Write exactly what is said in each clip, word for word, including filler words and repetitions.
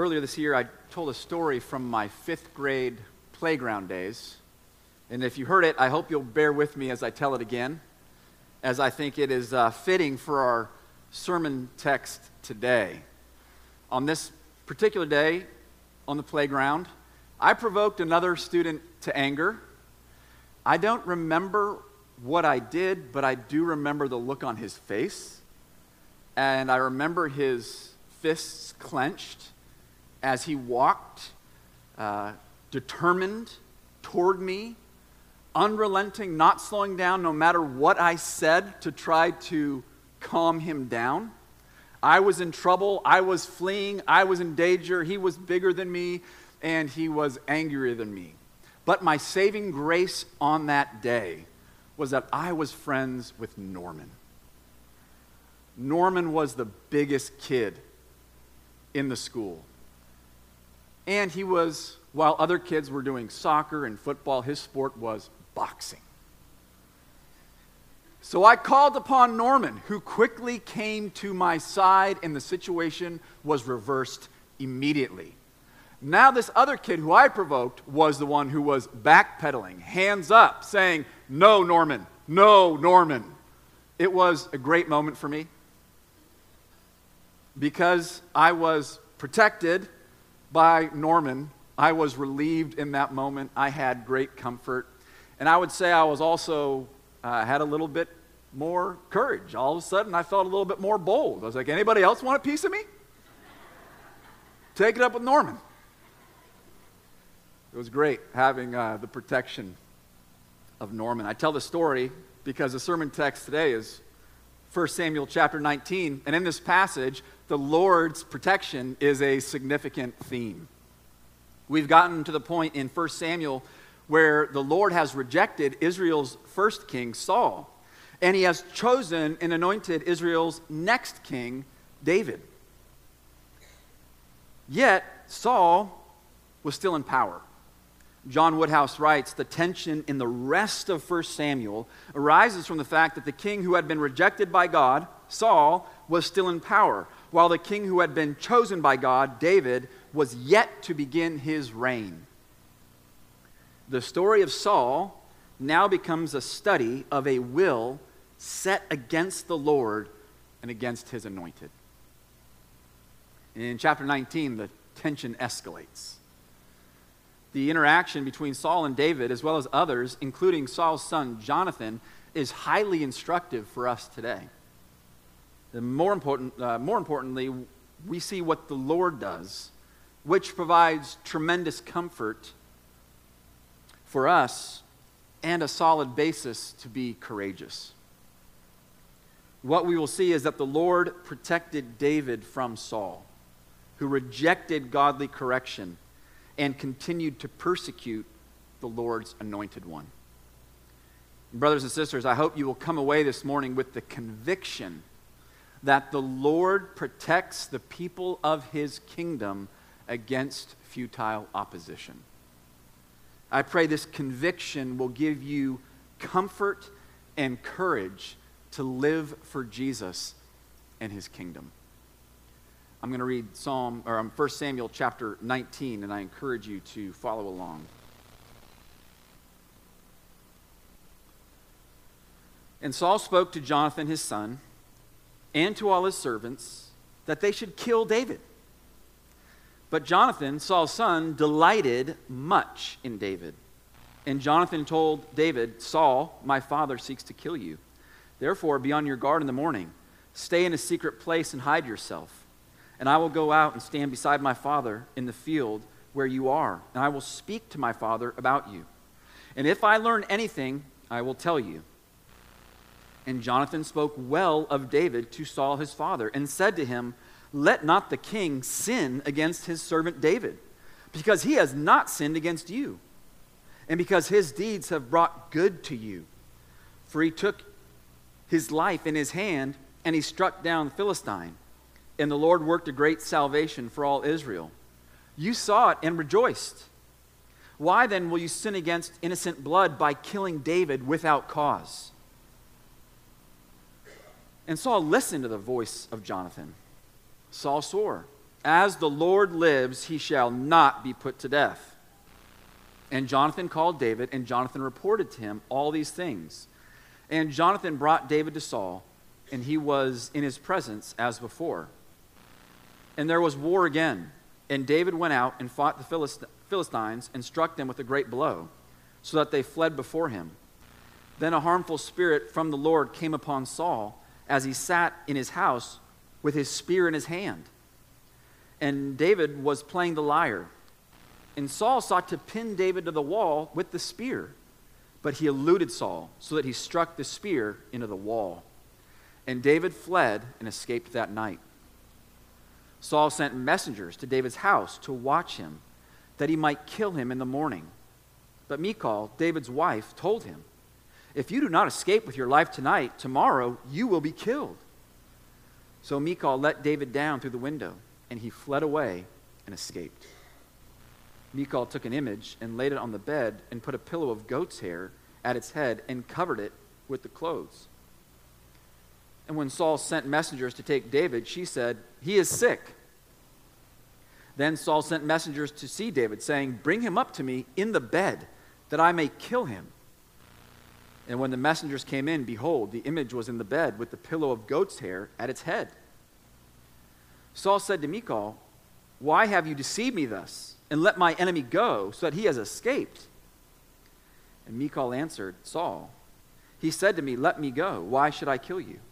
earlier this year, I told a story from my fifth grade playground days. And if you heard it, I hope you'll bear with me as I tell it again, as I think it is uh, fitting for our sermon text today. On this particular day on the playground, I provoked another student to anger. I don't remember what I did, but I do remember the look on his face. And I remember his fists clenched as he walked, uh, determined toward me, unrelenting, not slowing down no matter what I said to try to calm him down. I was in trouble, I was fleeing, I was in danger, he was bigger than me, and he was angrier than me. But my saving grace on that day was that I was friends with Norman. Norman was the biggest kid in the school. And he was, while other kids were doing soccer and football, his sport was boxing. So I called upon Norman, who quickly came to my side, and the situation was reversed immediately. Now this other kid who I provoked was the one who was backpedaling, hands up, saying, "No, Norman, no, Norman." It was a great moment for me because I was protected by Norman. I was relieved in that moment. I had great comfort. And I would say I was also, uh, had a little bit more courage. All of a sudden, I felt a little bit more bold. I was like, anybody else want a piece of me? Take it up with Norman. It was great having uh, the protection of Norman. I tell the story because the sermon text today is First Samuel chapter nineteen. And in this passage, the Lord's protection is a significant theme. We've gotten to the point in First Samuel where the Lord has rejected Israel's first king, Saul, and he has chosen and anointed Israel's next king, David. Yet, Saul was still in power. John Woodhouse writes, the tension in the rest of First Samuel arises from the fact that the king who had been rejected by God, Saul, was still in power, while the king who had been chosen by God, David, was yet to begin his reign. The story of Saul now becomes a study of a will set against the Lord and against his anointed. In chapter nineteen, the tension escalates. The interaction between Saul and David, as well as others, including Saul's son Jonathan, is highly instructive for us today. And more important, uh, more importantly, we see what the Lord does, which provides tremendous comfort for us and a solid basis to be courageous. What we will see is that the Lord protected David from Saul, who rejected godly correction and continued to persecute the Lord's anointed one. Brothers and sisters, I hope you will come away this morning with the conviction that the Lord protects the people of his kingdom against futile opposition. I pray this conviction will give you comfort and courage to live for Jesus and his kingdom. I'm going to read Psalm or um, First Samuel chapter nineteen, and I encourage you to follow along. And Saul spoke to Jonathan his son and to all his servants that they should kill David. But Jonathan, Saul's son, delighted much in David. And Jonathan told David, "Saul, my father, seeks to kill you. Therefore, be on your guard in the morning. Stay in a secret place and hide yourself. And I will go out and stand beside my father in the field where you are, and I will speak to my father about you. And if I learn anything, I will tell you." And Jonathan spoke well of David to Saul his father, and said to him, "Let not the king sin against his servant David, because he has not sinned against you, and because his deeds have brought good to you. For he took his life in his hand, and he struck down the Philistine. And the Lord worked a great salvation for all Israel. You saw it and rejoiced. Why then will you sin against innocent blood by killing David without cause?" And Saul listened to the voice of Jonathan. Saul swore, As the Lord lives, he shall not be put to death." And Jonathan called David, and Jonathan reported to him all these things. And Jonathan brought David to Saul, and he was in his presence as before. And there was war again, and David went out and fought the Philist- Philistines and struck them with a great blow, so that they fled before him. Then a harmful spirit from the Lord came upon Saul as he sat in his house with his spear in his hand. And David was playing the lyre. And Saul sought to pin David to the wall with the spear, but he eluded Saul so that he struck the spear into the wall. And David fled and escaped that night. Saul sent messengers to David's house to watch him, that he might kill him in the morning. But Michal, David's wife, told him, "If you do not escape with your life tonight, tomorrow you will be killed." So Michal let David down through the window, and he fled away and escaped. Michal took an image and laid it on the bed and put a pillow of goat's hair at its head and covered it with the clothes. And when Saul sent messengers to take David, she said, "He is sick." Then Saul sent messengers to see David, saying, "Bring him up to me in the bed, that I may kill him." And when the messengers came in, behold, the image was in the bed with the pillow of goat's hair at its head. Saul said to Michal, "Why have you deceived me thus, and let my enemy go, so that he has escaped?" And Michal answered Saul, "He said to me, 'Let me go. Why should I kill you?'"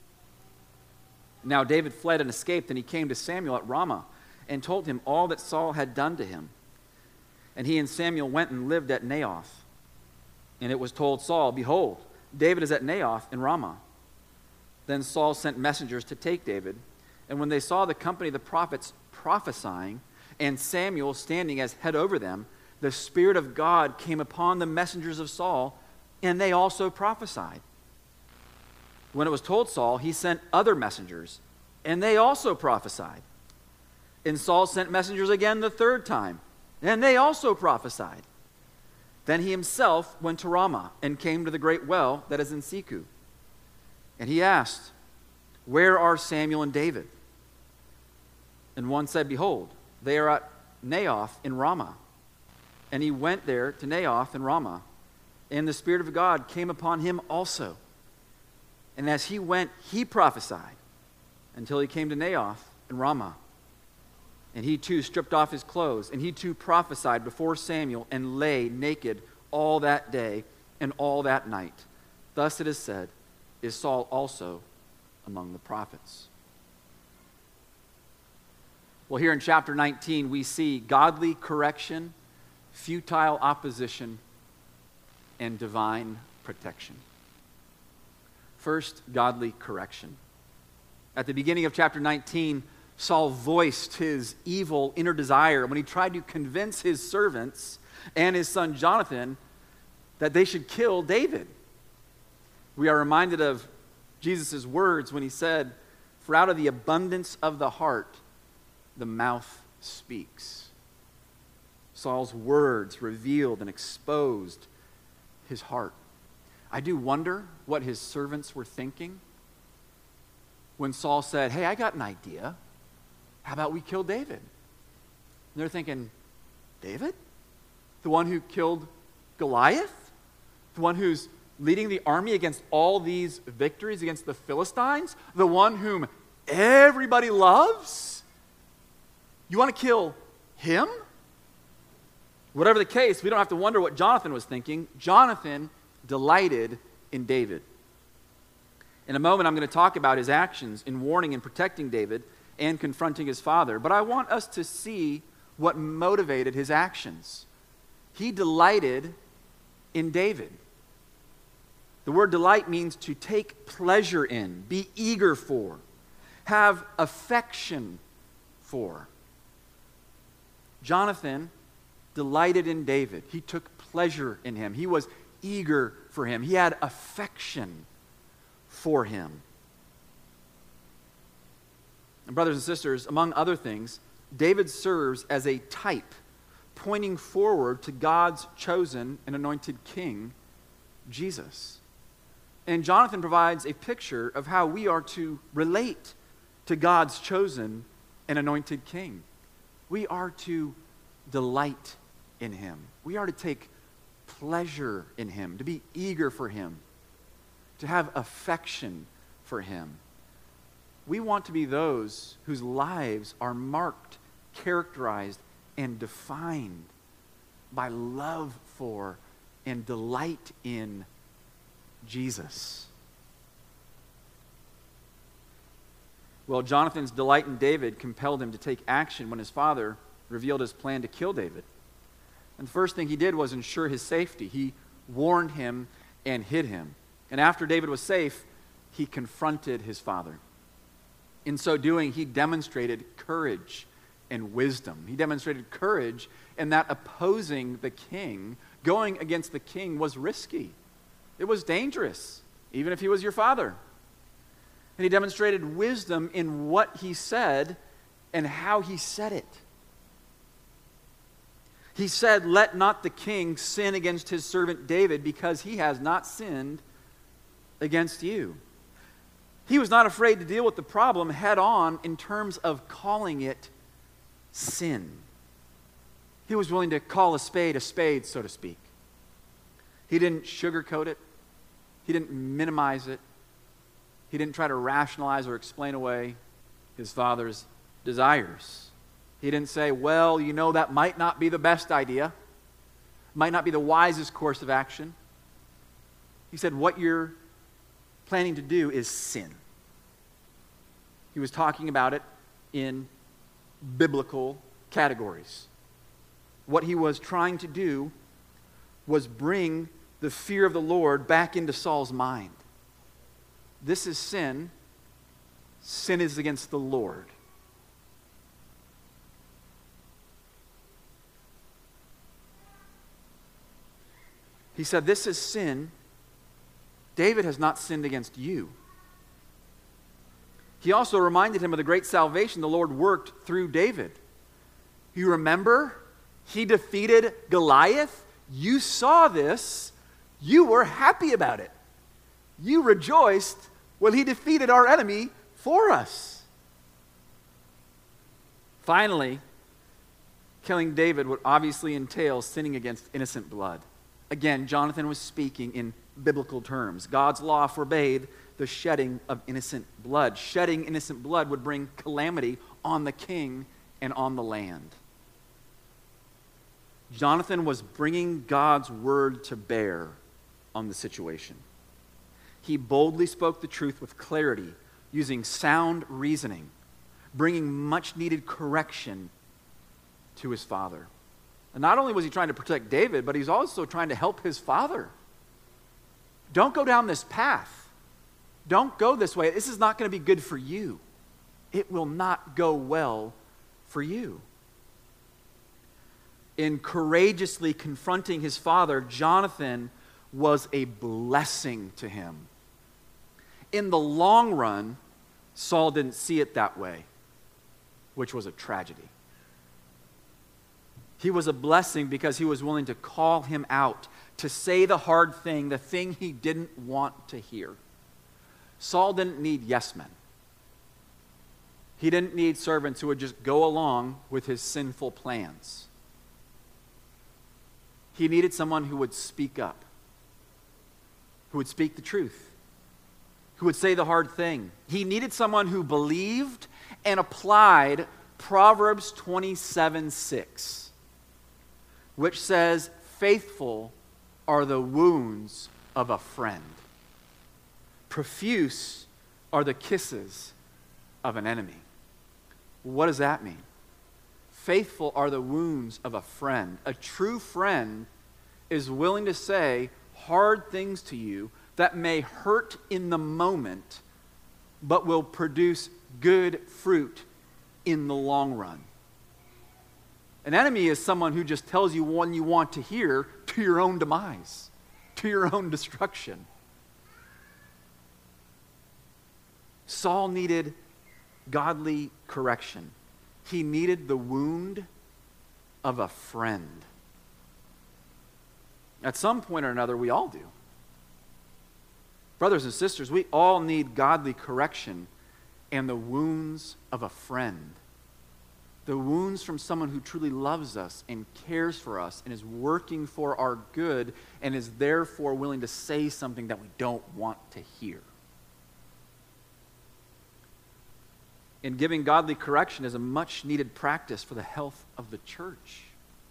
Now David fled and escaped, and he came to Samuel at Ramah and told him all that Saul had done to him. And he and Samuel went and lived at Naioth. And it was told Saul, "Behold, David is at Naioth in Ramah." Then Saul sent messengers to take David. And when they saw the company of the prophets prophesying, and Samuel standing as head over them, the Spirit of God came upon the messengers of Saul, and they also prophesied. When it was told Saul, he sent other messengers, and they also prophesied. And Saul sent messengers again the third time, and they also prophesied. Then he himself went to Ramah and came to the great well that is in Seku. And he asked, "Where are Samuel and David?" And one said, "Behold, they are at Naioth in Ramah." And he went there to Naioth in Ramah, and the Spirit of God came upon him also. And as he went, he prophesied until he came to Naioth in Ramah. And he too stripped off his clothes, and he too prophesied before Samuel, and lay naked all that day and all that night. Thus it is said, is Saul also among the prophets. Well, here in chapter nineteen, we see godly correction, futile opposition, and divine protection. First, godly correction. At the beginning of chapter nineteen, Saul voiced his evil inner desire when he tried to convince his servants and his son Jonathan that they should kill David. We are reminded of Jesus' words when he said, "For out of the abundance of the heart, the mouth speaks." Saul's words revealed and exposed his heart. I do wonder what his servants were thinking when Saul said, "Hey, I got an idea. How about we kill David?" And they're thinking, David? The one who killed Goliath? The one who's leading the army against all these victories against the Philistines? The one whom everybody loves? You want to kill him? Whatever the case, we don't have to wonder what Jonathan was thinking. Jonathan delighted in David. In a moment, I'm going to talk about his actions in warning and protecting David and confronting his father. But I want us to see what motivated his actions. He delighted in David. The word delight means to take pleasure in, be eager for, have affection for. Jonathan delighted in David. He took pleasure in him. He was eager for him. He had affection for him. And brothers and sisters, among other things, David serves as a type pointing forward to God's chosen and anointed king, Jesus. And Jonathan provides a picture of how we are to relate to God's chosen and anointed king. We are to delight in him. We are to take pleasure in him, to be eager for him, to have affection for him. We want to be those whose lives are marked, characterized, and defined by love for and delight in Jesus. Well, Jonathan's delight in David compelled him to take action when his father revealed his plan to kill David. And the first thing he did was ensure his safety. He warned him and hid him. And after David was safe, he confronted his father. In so doing, he demonstrated courage and wisdom. He demonstrated courage in that opposing the king, going against the king, was risky. It was dangerous, even if he was your father. And he demonstrated wisdom in what he said and how he said it. He said, "Let not the king sin against his servant David, because he has not sinned against you." He was not afraid to deal with the problem head on in terms of calling it sin. He was willing to call a spade a spade, so to speak. He didn't sugarcoat it. He didn't minimize it. He didn't try to rationalize or explain away his father's desires. He didn't say, well, you know, that might not be the best idea, might not be the wisest course of action. He said, what you're planning to do is sin. He was talking about it in biblical categories. What he was trying to do was bring the fear of the Lord back into Saul's mind. This is sin. Sin is against the Lord. He said, this is sin. David has not sinned against you. He also reminded him of the great salvation the Lord worked through David. You remember? He defeated Goliath. You saw this. You were happy about it. You rejoiced when he defeated our enemy for us. Finally, killing David would obviously entail sinning against innocent blood. Again, Jonathan was speaking in biblical terms. God's law forbade the shedding of innocent blood. Shedding innocent blood would bring calamity on the king and on the land. Jonathan was bringing God's word to bear on the situation. He boldly spoke the truth with clarity, using sound reasoning, bringing much needed correction to his father. And not only was he trying to protect David, but he's also trying to help his father. Don't go down this path. Don't go this way. This is not going to be good for you. It will not go well for you. In courageously confronting his father, Jonathan was a blessing to him. In the long run, Saul didn't see it that way, which was a tragedy. He was a blessing because he was willing to call him out, to say the hard thing, the thing he didn't want to hear. Saul didn't need yes men. He didn't need servants who would just go along with his sinful plans. He needed someone who would speak up, who would speak the truth, who would say the hard thing. He needed someone who believed and applied Proverbs twenty-seven six. Which says, faithful are the wounds of a friend. Profuse are the kisses of an enemy. What does that mean? Faithful are the wounds of a friend. A true friend is willing to say hard things to you that may hurt in the moment, but will produce good fruit in the long run. An enemy is someone who just tells you what you want to hear to your own demise, to your own destruction. Saul needed godly correction. He needed the wound of a friend. At some point or another, we all do. Brothers and sisters, we all need godly correction and the wounds of a friend. the wounds from someone who truly loves us and cares for us and is working for our good and is therefore willing to say something that we don't want to hear. And giving godly correction is a much needed practice for the health of the church.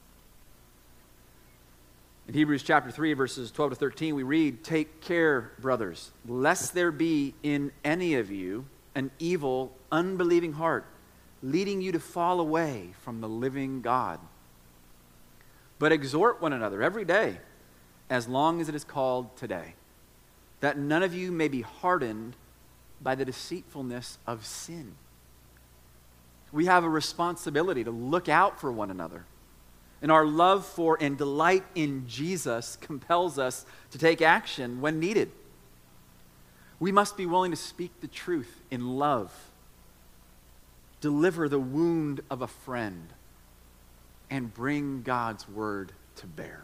In Hebrews chapter three, verses twelve to thirteen, we read, "Take care, brothers, lest there be in any of you an evil, unbelieving heart, leading you to fall away from the living God. But exhort one another every day, as long as it is called today, that none of you may be hardened by the deceitfulness of sin." We have a responsibility to look out for one another. And our love for and delight in Jesus compels us to take action when needed. We must be willing to speak the truth in love, deliver the wound of a friend, and bring God's word to bear.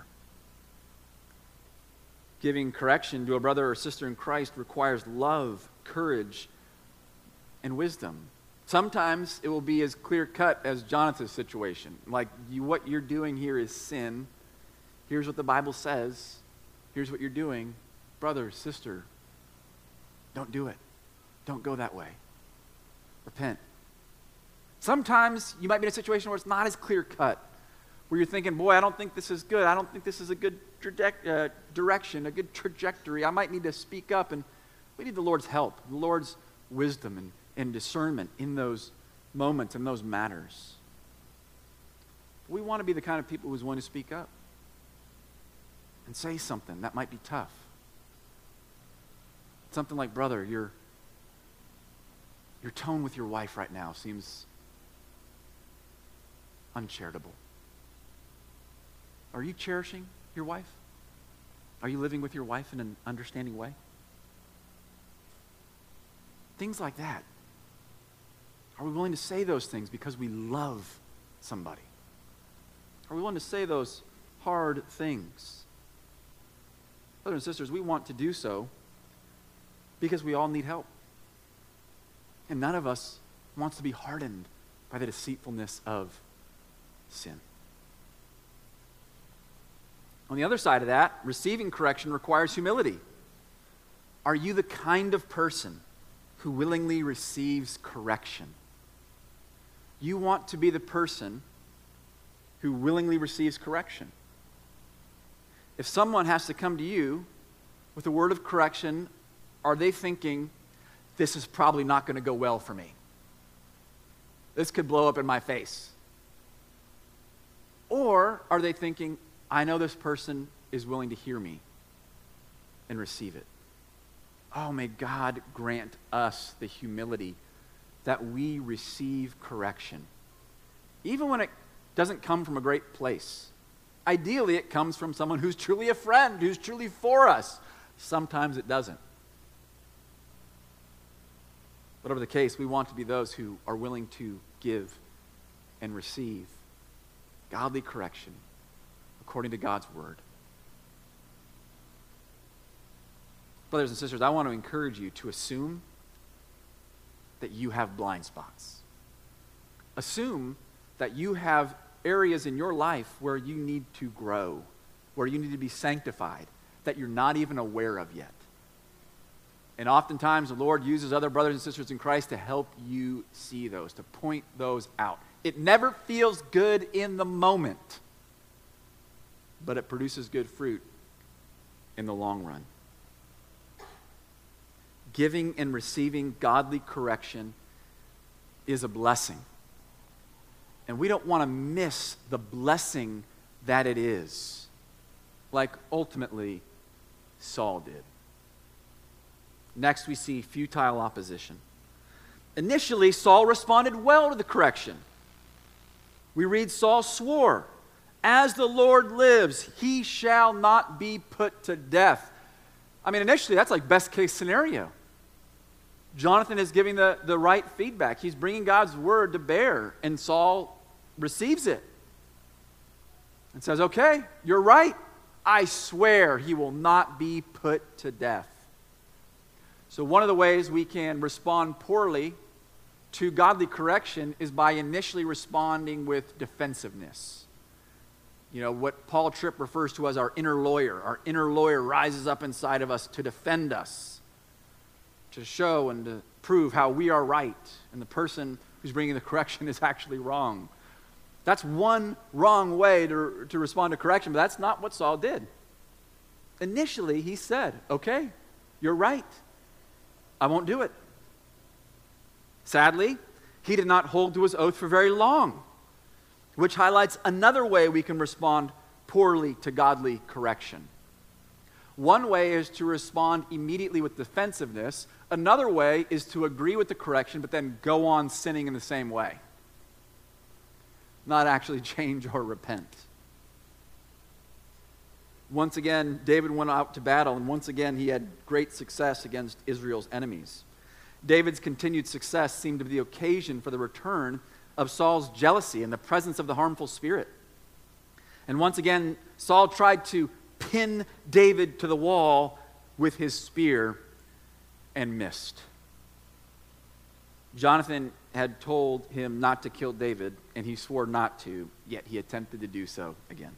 Giving correction to a brother or sister in Christ requires love, courage, and wisdom. Sometimes it will be as clear-cut as Jonathan's situation. Like, you, what you're doing here is sin. Here's what the Bible says. Here's what you're doing. Brother, sister, don't do it. Don't go that way. Repent. Sometimes you might be in a situation where it's not as clear-cut, where you're thinking, boy, I don't think this is good. I don't think this is a good traje- uh, direction, a good trajectory. I might need to speak up, and we need the Lord's help, the Lord's wisdom and and discernment in those moments and those matters. We want to be the kind of people who's willing to speak up and say something that might be tough. Something like, brother, your, your tone with your wife right now seems uncharitable. Are you cherishing your wife? Are you living with your wife in an understanding way? Things like that. Are we willing to say those things because we love somebody? Are we willing to say those hard things? Brothers and sisters, we want to do so because we all need help. And none of us wants to be hardened by the deceitfulness of sin. On the other side of that, receiving correction requires humility. Are you the kind of person who willingly receives correction? You want to be the person who willingly receives correction. If someone has to come to you with a word of correction, are they thinking, this is probably not going to go well for me? This could blow up in my face. Or are they thinking, I know this person is willing to hear me and receive it? Oh, may God grant us the humility that we receive correction, even when it doesn't come from a great place. Ideally, it comes from someone who's truly a friend, who's truly for us. Sometimes it doesn't. Whatever the case, we want to be those who are willing to give and receive godly correction according to God's word. Brothers and sisters, I want to encourage you to assume that you have blind spots. Assume that you have areas in your life where you need to grow, where you need to be sanctified, that you're not even aware of yet. And oftentimes the Lord uses other brothers and sisters in Christ to help you see those, to point those out. It never feels good in the moment, but it produces good fruit in the long run. Giving and receiving godly correction is a blessing. And we don't want to miss the blessing that it is, like ultimately Saul did. Next, we see futile opposition. Initially, Saul responded well to the correction. We read, Saul swore, "As the Lord lives, he shall not be put to death." I mean, initially, that's like best case scenario. Jonathan is giving the, the right feedback. He's bringing God's word to bear, and Saul receives it and says, okay, you're right. I swear he will not be put to death. So one of the ways we can respond poorly to godly correction is by initially responding with defensiveness. You know, what Paul Tripp refers to as our inner lawyer. Our inner lawyer rises up inside of us to defend us, to show and to prove how we are right, and the person who's bringing the correction is actually wrong. That's one wrong way to, to respond to correction, but that's not what Saul did. Initially, he said, okay, you're right. I won't do it. Sadly, he did not hold to his oath for very long, which highlights another way we can respond poorly to godly correction. One way is to respond immediately with defensiveness. Another way is to agree with the correction, but then go on sinning in the same way. Not actually change or repent. Once again, David went out to battle, and once again, he had great success against Israel's enemies. David's continued success seemed to be the occasion for the return of Saul's jealousy and the presence of the harmful spirit. And once again, Saul tried to pin David to the wall with his spear and missed. Jonathan had told him not to kill David, and he swore not to, yet he attempted to do so again.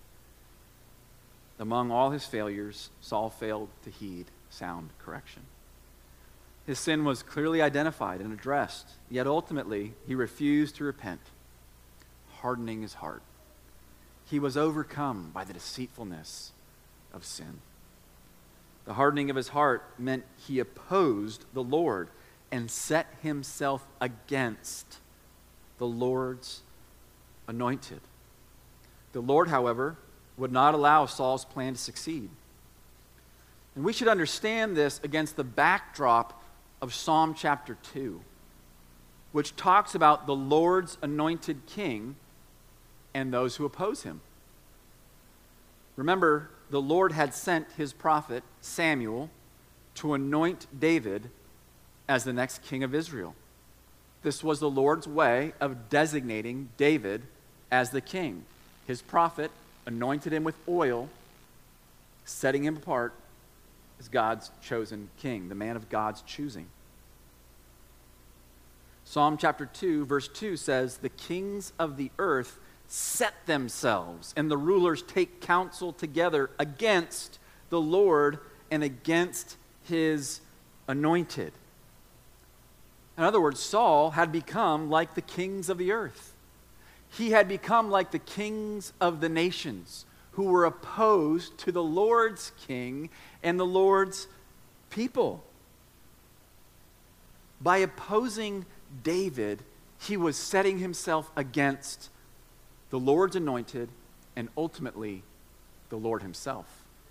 Among all his failures, Saul failed to heed sound correction. His sin was clearly identified and addressed, yet ultimately he refused to repent, hardening his heart. He was overcome by the deceitfulness of sin. The hardening of his heart meant he opposed the Lord and set himself against the Lord's anointed. The Lord, however, would not allow Saul's plan to succeed. And we should understand this against the backdrop of Psalm chapter two, which talks about the Lord's anointed king and those who oppose him. Remember, the Lord had sent his prophet Samuel to anoint David as the next king of Israel. This was the Lord's way of designating David as the king. His prophet anointed him with oil, setting him apart as God's chosen king, the man of God's choosing. Psalm chapter two, verse two says, "The kings of the earth set themselves, and the rulers take counsel together against the Lord and against his anointed." In other words, Saul had become like the kings of the earth. He had become like the kings of the nations who were opposed to the Lord's king and the Lord's people. By opposing David, he was setting himself against the Lord's anointed and ultimately the Lord himself.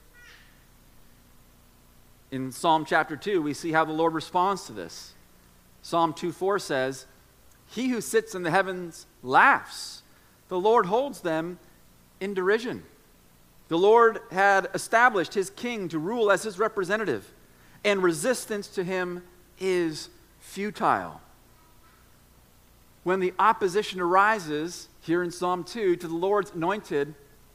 In Psalm chapter two, we see how the Lord responds to this. Psalm two four says, "He who sits in the heavens laughs. The Lord holds them in derision." The Lord had established his king to rule as his representative, and resistance to him is futile. When the opposition arises, here in Psalm two, to the Lord's anointed,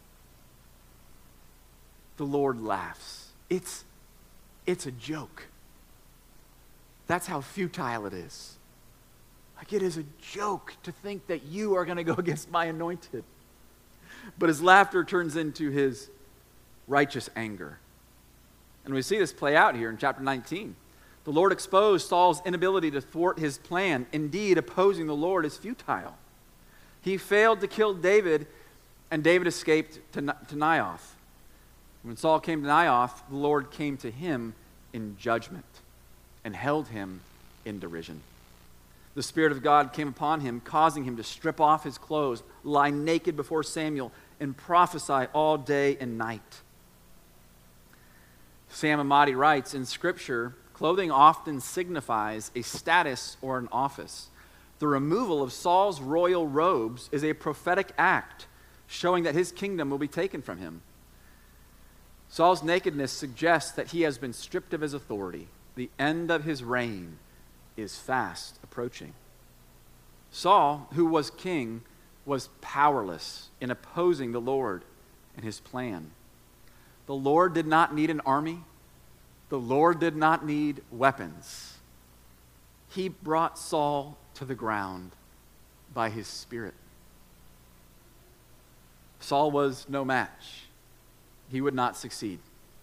the Lord laughs. It's, it's a joke. That's how futile it is. Like, it is a joke to think that you are going to go against my anointed. But his laughter turns into his righteous anger. And we see this play out here in chapter nineteen. The Lord exposed Saul's inability to thwart his plan. Indeed, opposing the Lord is futile. He failed to kill David, and David escaped to, to Naioth. When Saul came to Naioth, the Lord came to him in judgment and held him in derision. The Spirit of God came upon him, causing him to strip off his clothes, lie naked before Samuel, and prophesy all day and night. Sam Amati writes, in Scripture, clothing often signifies a status or an office. The removal of Saul's royal robes is a prophetic act, showing that his kingdom will be taken from him. Saul's nakedness suggests that he has been stripped of his authority. The end of his reign is fast approaching. Saul, who was king, was powerless in opposing the Lord and his plan. The Lord did not need an army. The Lord did not need weapons. he brought Saul to the ground by his Spirit. Saul was no match. He would not succeed.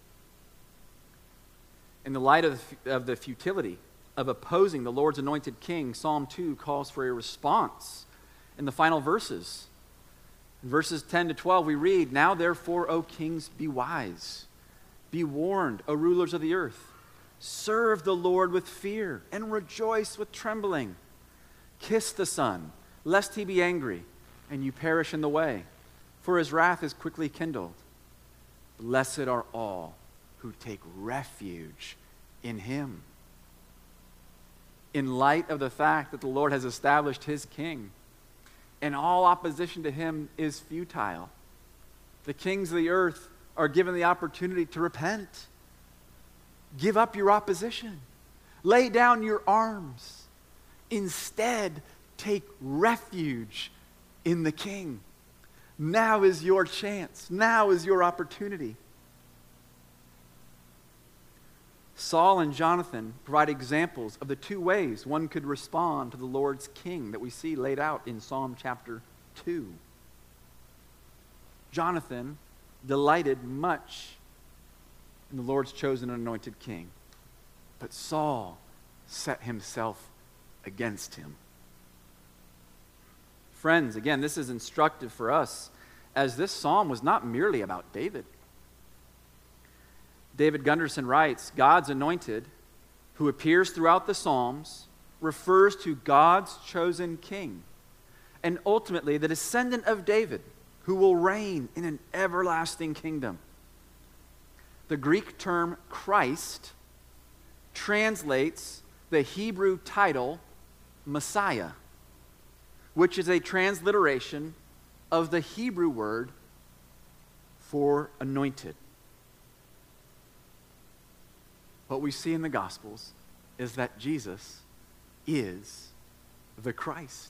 In the light of the, of the futility of opposing the Lord's anointed king, Psalm two calls for a response in the final verses. In verses ten to twelve, we read, "Now therefore, O kings, be wise. Be warned, O rulers of the earth. Serve the Lord with fear and rejoice with trembling. Kiss the Son, lest he be angry and you perish in the way, for his wrath is quickly kindled. Blessed are all who take refuge in him." In light of the fact that the Lord has established his king, and all opposition to him is futile, the kings of the earth are given the opportunity to repent. Give up your opposition. Lay down your arms. Instead, take refuge in the King. Now is your chance. Now is your opportunity. Saul and Jonathan provide examples of the two ways one could respond to the Lord's king that we see laid out in Psalm chapter two. Jonathan delighted much in the Lord's chosen and anointed king, but Saul set himself against him. Friends, again, this is instructive for us, as this psalm was not merely about David. David Gunderson writes, "God's anointed, who appears throughout the Psalms, refers to God's chosen king, and ultimately the descendant of David, who will reign in an everlasting kingdom." The Greek term Christ translates the Hebrew title Messiah, which is a transliteration of the Hebrew word for anointed. What we see in the Gospels is that Jesus is the Christ.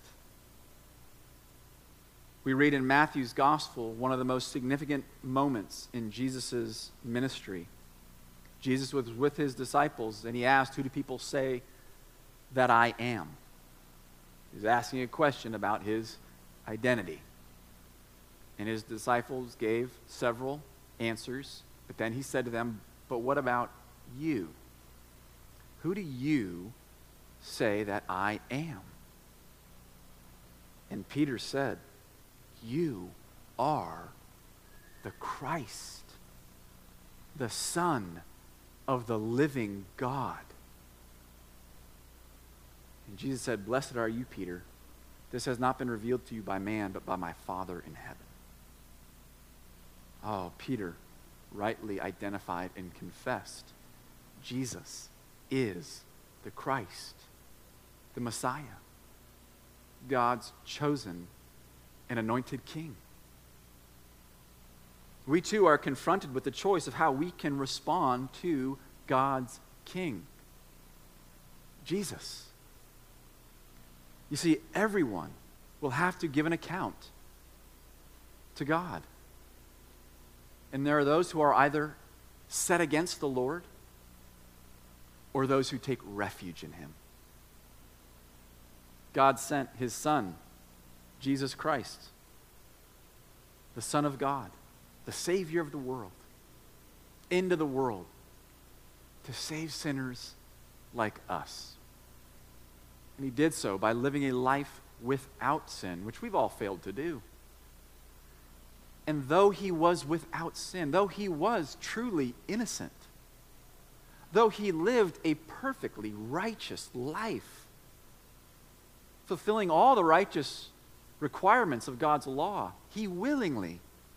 We read in Matthew's Gospel one of the most significant moments in Jesus' ministry. Jesus was with his disciples and he asked, "Who do people say that I am?" He's asking a question about his identity. And his disciples gave several answers, but then he said to them, "But what about you? Who do you say that I am?" And Peter said, "You are the Christ, the Son of the living God." And Jesus said, "Blessed are you, Peter. This has not been revealed to you by man, but by my Father in heaven." Oh, Peter rightly identified and confessed Jesus is the Christ, the Messiah, God's chosen and anointed king. We too are confronted with the choice of how we can respond to God's king, Jesus. You see, everyone will have to give an account to God. And there are those who are either set against the Lord or those who take refuge in him. God sent his Son, Jesus Christ, the Son of God, the Savior of the world, into the world to save sinners like us. And he did so by living a life without sin, which we've all failed to do. And though he was without sin, though he was truly innocent, though he lived a perfectly righteous life, fulfilling all the righteous requirements of God's law, he willingly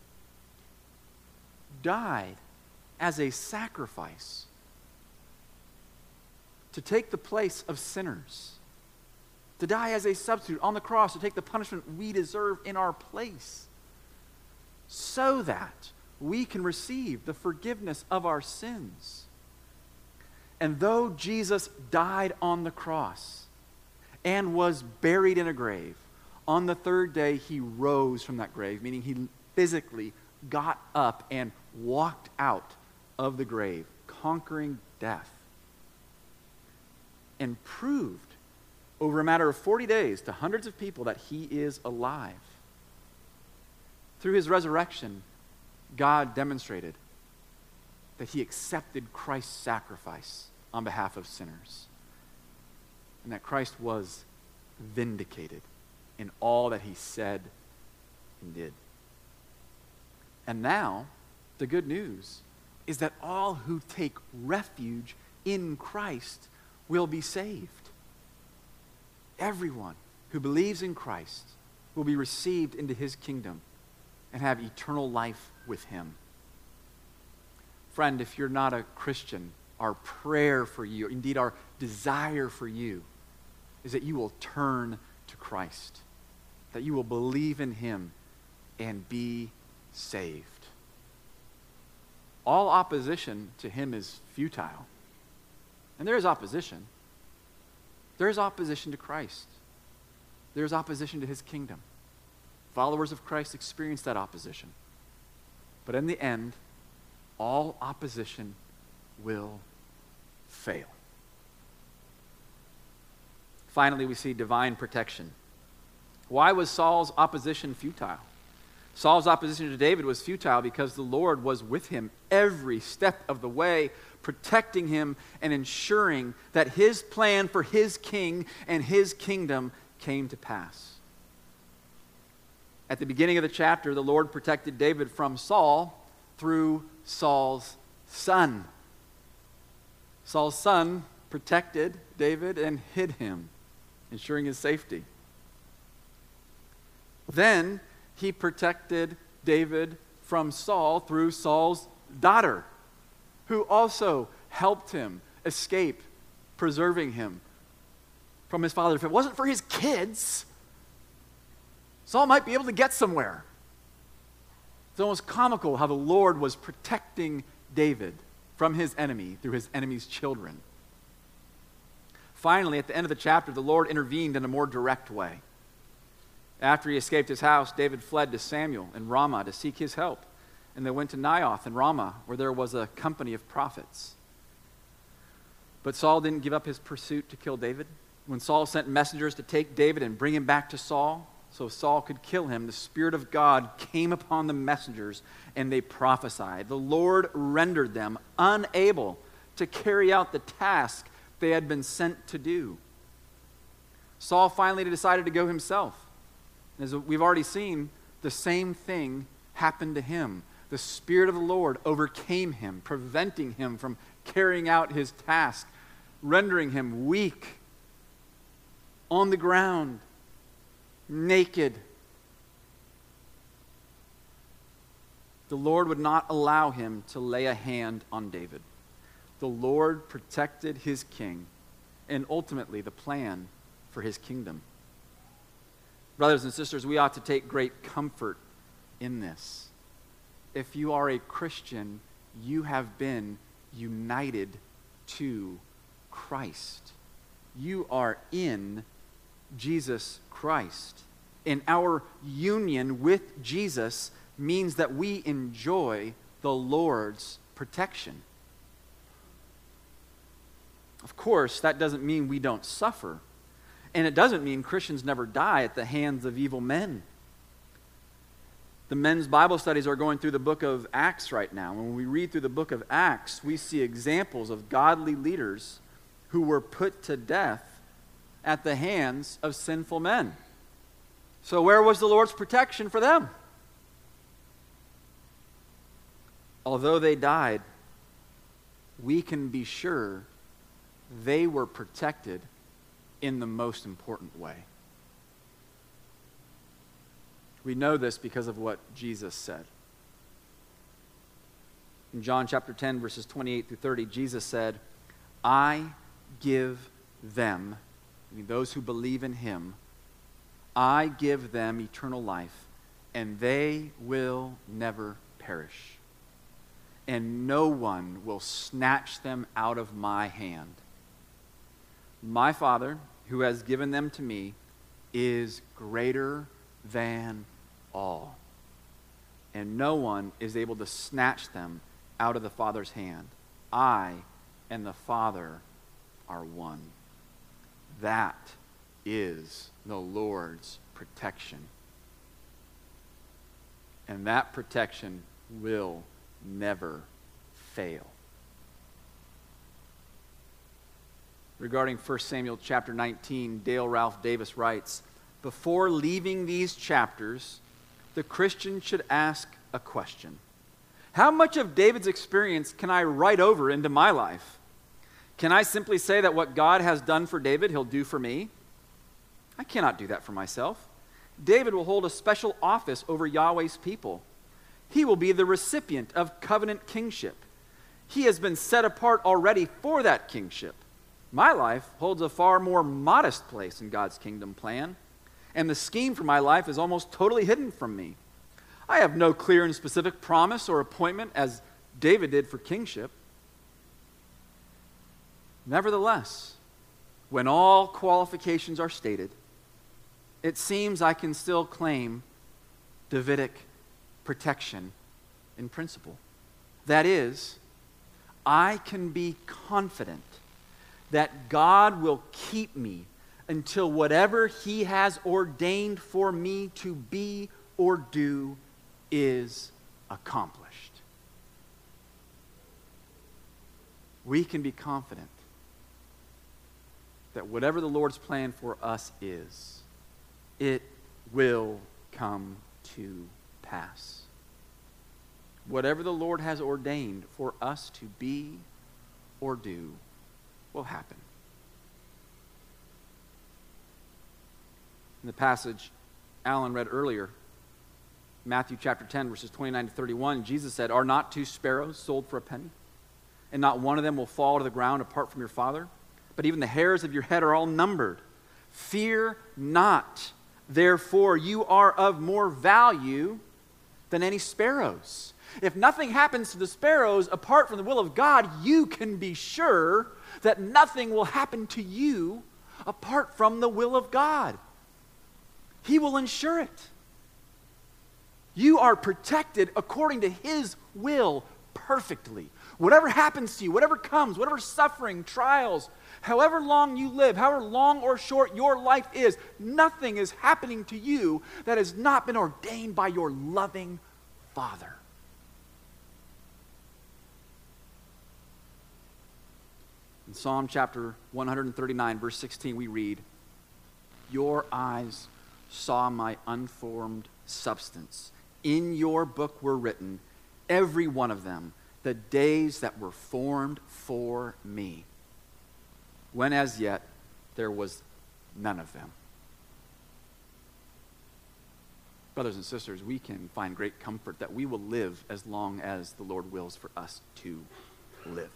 died as a sacrifice to take the place of sinners, to die as a substitute on the cross, to take the punishment we deserve in our place, so that we can receive the forgiveness of our sins. And though Jesus died on the cross and was buried in a grave, on the third day he rose from that grave, meaning he physically got up and walked out of the grave, conquering death, and proved over a matter of forty days to hundreds of people that he is alive. Through his resurrection, God demonstrated that he accepted Christ's sacrifice on behalf of sinners, and that Christ was vindicated in all that he said and did. And now, the good news is that all who take refuge in Christ will be saved. Everyone who believes in Christ will be received into his kingdom and have eternal life with him. Friend, if you're not a Christian, our prayer for you, indeed our desire for you, is that you will turn to Christ, that you will believe in him and be saved. All opposition to him is futile. And there is opposition. There is opposition to Christ. There is opposition to his kingdom. Followers of Christ experience that opposition. But in the end, all opposition will fail. Finally, we see divine protection. Why was Saul's opposition futile? Saul's opposition to David was futile because the Lord was with him every step of the way, protecting him and ensuring that his plan for his king and his kingdom came to pass. At the beginning of the chapter, the Lord protected David from Saul through Saul's son. Saul's son protected David and hid him, ensuring his safety. Then he protected David from Saul through Saul's daughter, who also helped him escape, preserving him from his father. If it wasn't for his kids, Saul might be able to get somewhere. It's almost comical how the Lord was protecting David from his enemy through his enemy's children. Finally, at the end of the chapter, the Lord intervened in a more direct way. After he escaped his house, David fled to Samuel in Ramah to seek his help. And they went to Naioth in Ramah, where there was a company of prophets. But Saul didn't give up his pursuit to kill David. When Saul sent messengers to take David and bring him back to Saul, so Saul could kill him, the Spirit of God came upon the messengers, and they prophesied. The Lord rendered them unable to carry out the task they had been sent to do. Saul finally decided to go himself. As we've already seen, the same thing happened to him. The Spirit of the Lord overcame him, preventing him from carrying out his task, rendering him weak, on the ground, naked. The Lord would not allow him to lay a hand on David. The Lord protected his king and ultimately the plan for his kingdom. Brothers and sisters, we ought to take great comfort in this. If you are a Christian, you have been united to Christ. You are in Jesus Christ. And our union with Jesus means that we enjoy the Lord's protection. Of course, that doesn't mean we don't suffer. And it doesn't mean Christians never die at the hands of evil men. The men's Bible studies are going through the book of Acts right now. When we read through the book of Acts, we see examples of godly leaders who were put to death at the hands of sinful men. So where was the Lord's protection for them? Although they died, we can be sure they were protected in the most important way. We know this because of what Jesus said. In John chapter ten, verses twenty-eight through thirty, Jesus said, I give them, I mean those who believe in him, I give them eternal life, and they will never perish. And no one will snatch them out of my hand. My Father, who has given them to me, is greater than all. And no one is able to snatch them out of the Father's hand. I and the Father are one. That is the Lord's protection. And that protection will never fail. Regarding First Samuel chapter nineteen, Dale Ralph Davis writes, before leaving these chapters, the Christian should ask a question. How much of David's experience can I write over into my life? Can I simply say that what God has done for David, he'll do for me? I cannot do that for myself. David will hold a special office over Yahweh's people. He will be the recipient of covenant kingship. He has been set apart already for that kingship. My life holds a far more modest place in God's kingdom plan, and the scheme for my life is almost totally hidden from me. I have no clear and specific promise or appointment as David did for kingship. Nevertheless, when all qualifications are stated, it seems I can still claim Davidic protection in principle. That is, I can be confident that God will keep me until whatever He has ordained for me to be or do is accomplished. We can be confident that whatever the Lord's plan for us is, it will come to pass. Whatever the Lord has ordained for us to be or do will happen. In the passage Alan read earlier, Matthew chapter ten, verses twenty-nine to thirty-one, Jesus said, are not two sparrows sold for a penny? And not one of them will fall to the ground apart from your Father? But even the hairs of your head are all numbered. Fear not, therefore you are of more value than any sparrows. If nothing happens to the sparrows apart from the will of God, you can be sure that nothing will happen to you apart from the will of God. He will ensure it. You are protected according to His will perfectly. Whatever happens to you, whatever comes, whatever suffering, trials, however long you live, however long or short your life is, nothing is happening to you that has not been ordained by your loving Father. In Psalm chapter one thirty-nine, verse sixteen, we read, your eyes saw my unformed substance. In your book were written, every one of them, the days that were formed for me, when as yet there was none of them. Brothers and sisters, we can find great comfort that we will live as long as the Lord wills for us to live.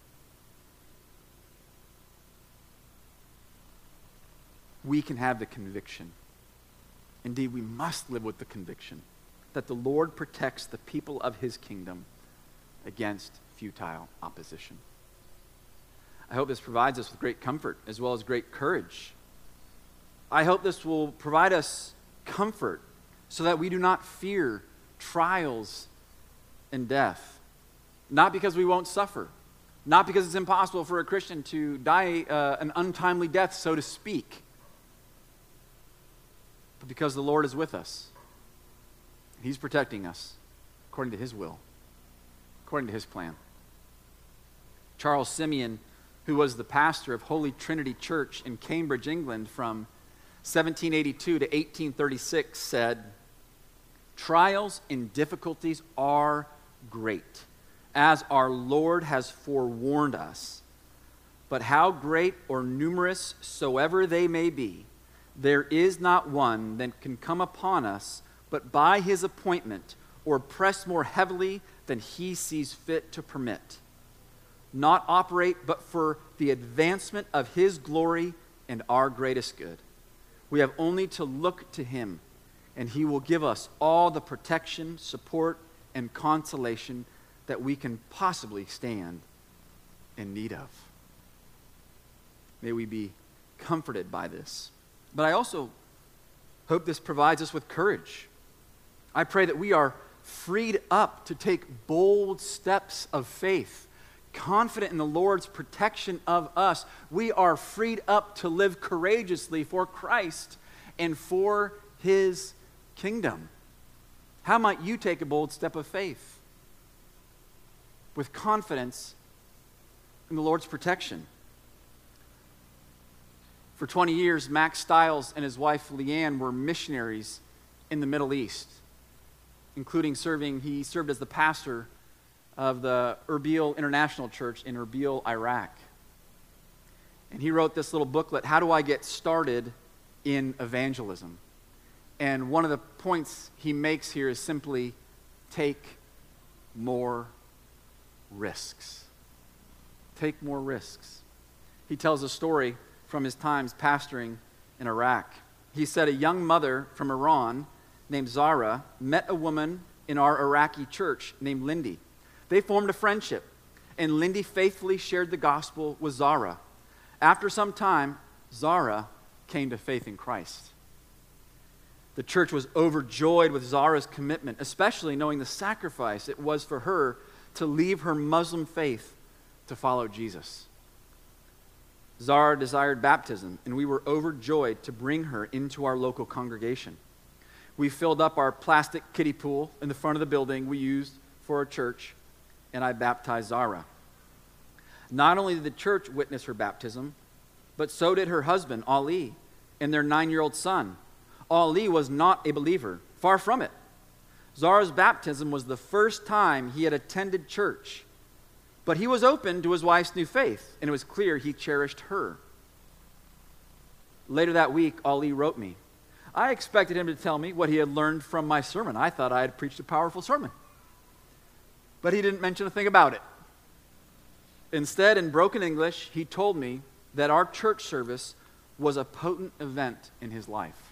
We can have the conviction, indeed we must live with the conviction, that the Lord protects the people of His kingdom against futile opposition. I hope this provides us with great comfort as well as great courage. I hope this will provide us comfort so that we do not fear trials and death. Not because we won't suffer, not because it's impossible for a Christian to die uh, an untimely death, so to speak, but because the Lord is with us. He's protecting us according to His will, according to His plan. Charles Simeon, who was the pastor of Holy Trinity Church in Cambridge, England from seventeen eighty-two to eighteen thirty-six, said, trials and difficulties are great, as our Lord has forewarned us. But how great or numerous soever they may be, there is not one that can come upon us but by His appointment, or press more heavily than He sees fit to permit. Not operate but for the advancement of His glory and our greatest good. We have only to look to Him, and He will give us all the protection, support, and consolation that we can possibly stand in need of. May we be comforted by this. But I also hope this provides us with courage. I pray that we are freed up to take bold steps of faith, confident in the Lord's protection of us, we are freed up to live courageously for Christ and for his kingdom. How might you take a bold step of faith with confidence in the Lord's protection? For twenty years, Max Stiles and his wife Leanne were missionaries in the Middle East, including serving, he served as the pastor of the Erbil International Church in Erbil, Iraq. And he wrote this little booklet, How Do I Get Started in Evangelism? And one of the points he makes here is simply, take more risks. Take more risks. He tells a story from his times pastoring in Iraq. He said a young mother from Iran named Zara met a woman in our Iraqi church named Lindy. They formed a friendship, and Lindy faithfully shared the gospel with Zara. After some time, Zara came to faith in Christ. The church was overjoyed with Zara's commitment, especially knowing the sacrifice it was for her to leave her Muslim faith to follow Jesus. Zara desired baptism, and we were overjoyed to bring her into our local congregation. We filled up our plastic kiddie pool in the front of the building we used for our church, and I baptized Zara. Not only did the church witness her baptism, but so did her husband, Ali, and their nine-year-old son. Ali was not a believer, far from it. Zara's baptism was the first time he had attended church, but he was open to his wife's new faith, and it was clear he cherished her. Later that week, Ali wrote me. I expected him to tell me what he had learned from my sermon. I thought I had preached a powerful sermon. But he didn't mention a thing about it. Instead, in broken English, he told me that our church service was a potent event in his life.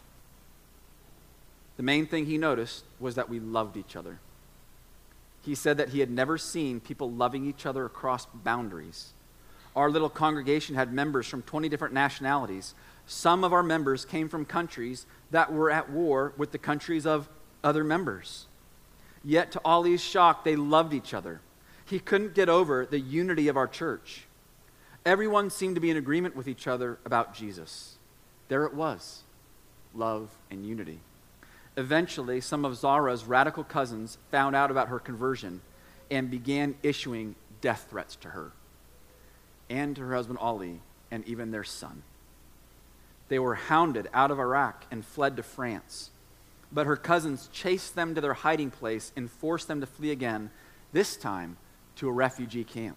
The main thing he noticed was that we loved each other. He said that he had never seen people loving each other across boundaries. Our little congregation had members from twenty different nationalities. Some of our members came from countries that were at war with the countries of other members. Yet to Ali's shock, they loved each other. He couldn't get over the unity of our church. Everyone seemed to be in agreement with each other about Jesus. There it was, love and unity. Eventually, some of Zara's radical cousins found out about her conversion and began issuing death threats to her and to her husband Ali and even their son. They were hounded out of Iraq and fled to France. But her cousins chased them to their hiding place and forced them to flee again, this time to a refugee camp.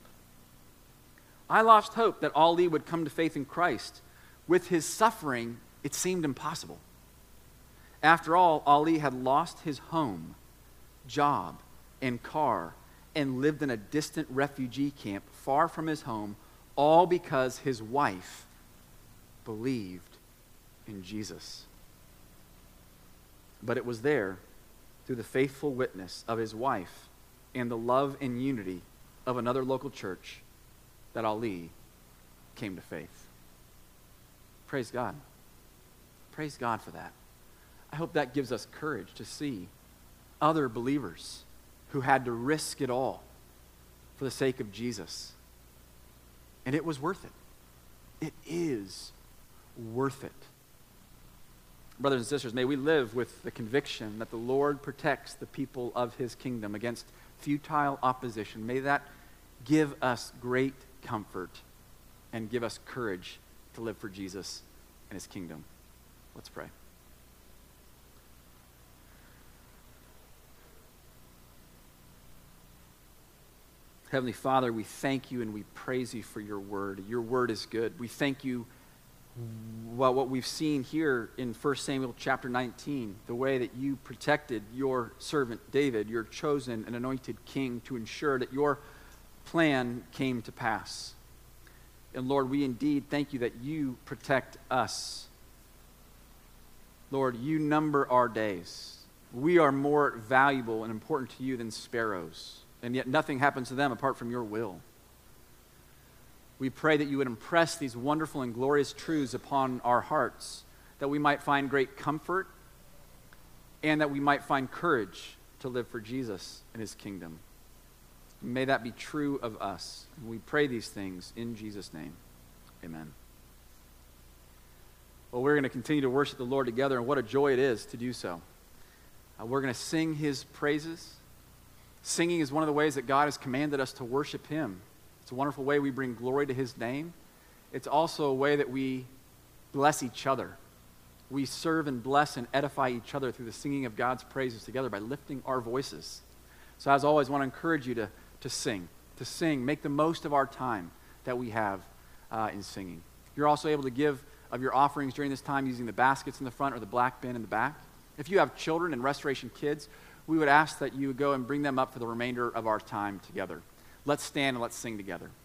I lost hope that Ali would come to faith in Christ. With his suffering, it seemed impossible. After all, Ali had lost his home, job, and car, and lived in a distant refugee camp far from his home, all because his wife believed in Jesus. But it was there, through the faithful witness of his wife and the love and unity of another local church, that Ali came to faith. Praise God. Praise God for that. I hope that gives us courage to see other believers who had to risk it all for the sake of Jesus. And it was worth it. It is worth it. Brothers and sisters, may we live with the conviction that the Lord protects the people of his kingdom against futile opposition. May that give us great comfort and give us courage to live for Jesus and his kingdom. Let's pray. Heavenly Father, we thank you and we praise you for your word. Your word is good. We thank you, well, what we've seen here in First Samuel chapter nineteen, the way that you protected your servant David, your chosen and anointed king, to ensure that your plan came to pass. And Lord, we indeed thank you that you protect us. Lord, you number our days. We are more valuable and important to you than sparrows, and yet nothing happens to them apart from your will. We pray that you would impress these wonderful and glorious truths upon our hearts, that we might find great comfort and that we might find courage to live for Jesus and his kingdom. May that be true of us. And we pray these things in Jesus' name. Amen. Well, we're going to continue to worship the Lord together, and what a joy it is to do so. Uh, we're going to sing his praises. Singing is one of the ways that God has commanded us to worship him. It's a wonderful way we bring glory to his name. It's also a way that we bless each other. We serve and bless and edify each other through the singing of God's praises together by lifting our voices. So as always, I want to encourage you to, to sing, to sing. Make the most of our time that we have uh, in singing. You're also able to give of your offerings during this time using the baskets in the front or the black bin in the back. If you have children and Restoration kids, we would ask that you would go and bring them up for the remainder of our time together. Let's stand and let's sing together.